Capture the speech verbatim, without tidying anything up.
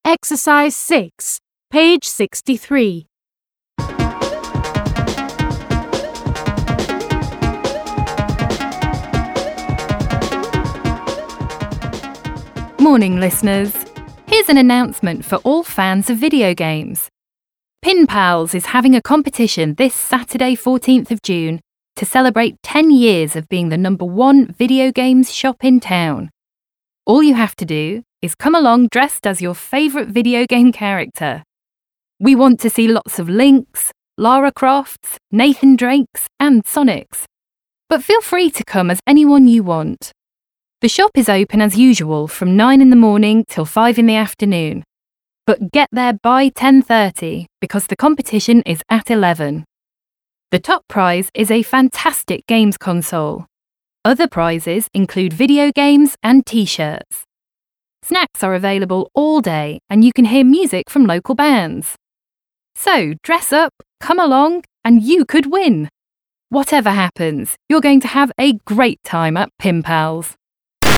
Exercise six, page sixty-three. Morning, listeners. Here's an announcement for all fans of video games. Pin Pals is having a competition this Saturday, fourteenth of June, to celebrate ten years of being the number one video games shop in town. All you have to do is come along dressed as your favourite video game character. We want to see lots of Links, Lara Crofts, Nathan Drakes and Sonics. But feel free to come as anyone you want. The shop is open as usual from nine in the morning till five in the afternoon. But get there by ten thirty because the competition is at eleven. The top prize is a fantastic games console. Other prizes include video games and t-shirts. Snacks are available all day and you can hear music from local bands. So dress up, come along, and you could win. Whatever happens, you're going to have a great time at Pin Pals.